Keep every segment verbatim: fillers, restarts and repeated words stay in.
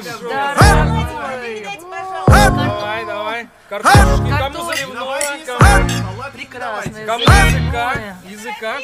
хорошо. Давай, давай. Картошки, кому заливного, кому... Прекрасно. Кому языка, языка.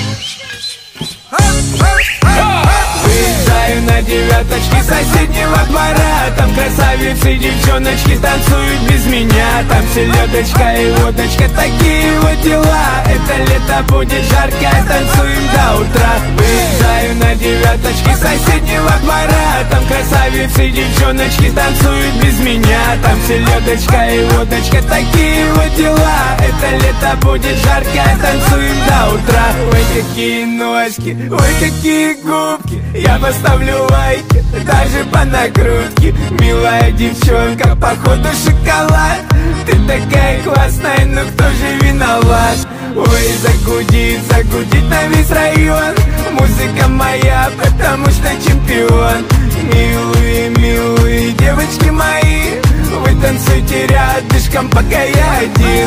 Выезжаю на девяточке соседнего двора. Там красавицы, девчоночки танцуют без меня. Там селедочка и водочка, такие вот дела. Это лето будет жарко, танцуем до утра. Выезжаю на девяточке соседнего двора. Там красавицы, девчоночки танцуют без меня. Там селедочка и водочка, такие вот дела. Это лето будет жарко, танцуем до утра. Ой, какие ножки, ой, какие губки. Я поставлю лайки, даже по накрутке. Милая девчонка, походу шоколад. Ты такая классная, но кто же виноват? Ой, загудит, загудит на весь район. Музыка моя, потому что чемпион. Милые, милые девочки мои, вы танцуйте рядышком, пока я один.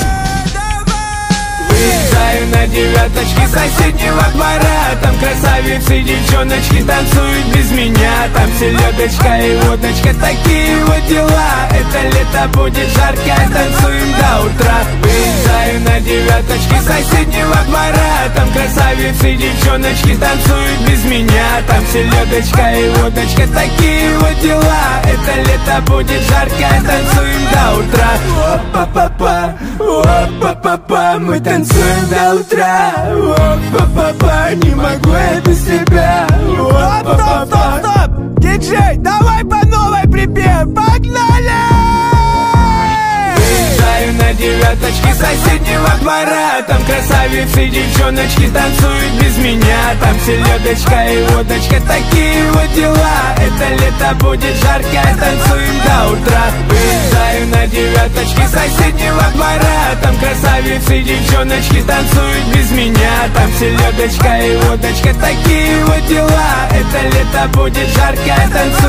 Выезжаю на девяточке соседнего двора. Там красавицы, девчоночки танцуют без меня. Там селедочка и водочка, такие вот дела. Это лето будет жарко, танцуем до утра. Выезжаю на девяточке соседнего двора. Там красавицы, девчоночки танцуют без меня. Там селедочка и водочка, такие вот дела. Это лето будет жарко, танцуем до утра. Опа-па-па, опа-па-па, мы танцуем до утра. Опа-па-па, не могу я без тебя. Опа-па-па. Стоп, стоп, стоп! Диджей, давай по новой припев, погнали! Выезжаю на девяточке соседнего двора. Там красавицы, девчоночки танцуют без меня. Там селедочка и водочка, такие вот дела. Это лето будет жарко, танцуем до утра. Выезжаю на девяточке соседнего двора. Там красавицы, девчоночки танцуют без меня. Там селедочка и водочка, такие вот дела. Это лето будет жарко, танцуем